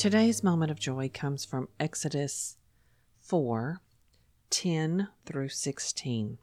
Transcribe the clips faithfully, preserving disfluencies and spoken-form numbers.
Today's moment of joy comes from Exodus four, ten through sixteen.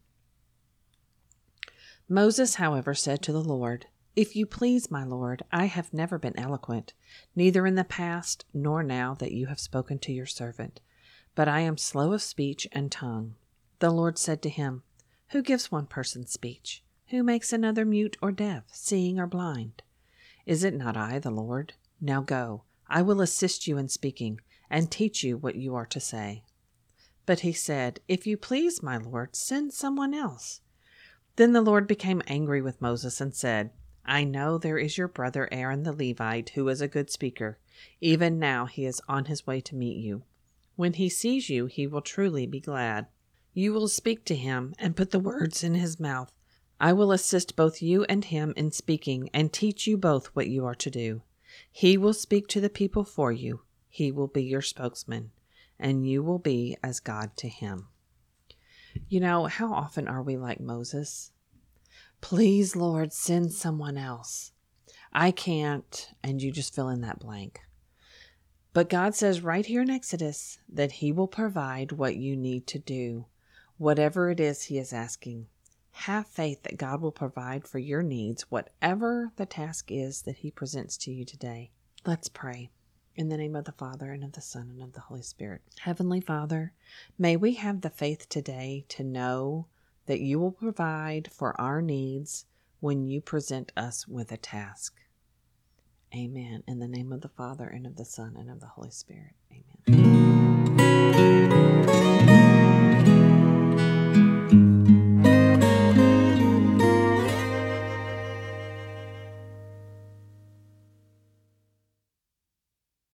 Moses, however, said to the Lord, "If you please, my Lord, I have never been eloquent, neither in the past nor now that you have spoken to your servant, but I am slow of speech and tongue." The Lord said to him, "Who gives one person speech? Who makes another mute or deaf, seeing or blind? Is it not I, the Lord? Now go, I will assist you in speaking, and teach you what you are to say." But he said, "If you please, my Lord, send someone else." Then the Lord became angry with Moses and said, "I know there is your brother Aaron the Levite, who is a good speaker. Even now he is on his way to meet you. When he sees you, he will truly be glad. You will speak to him and put the words in his mouth. I will assist both you and him in speaking and teach you both what you are to do. He will speak to the people for you. He will be your spokesman, and you will be as God to him." You know, how often are we like Moses? Please, Lord, send someone else. I can't, and you just fill in that blank. But God says right here in Exodus that he will provide what you need to do, whatever it is he is asking. Have faith that God will provide for your needs, whatever the task is that he presents to you today. Let's pray. In the name of the Father, and of the Son, and of the Holy Spirit. Heavenly Father, may we have the faith today to know that you will provide for our needs when you present us with a task. Amen. In the name of the Father, and of the Son, and of the Holy Spirit. Amen.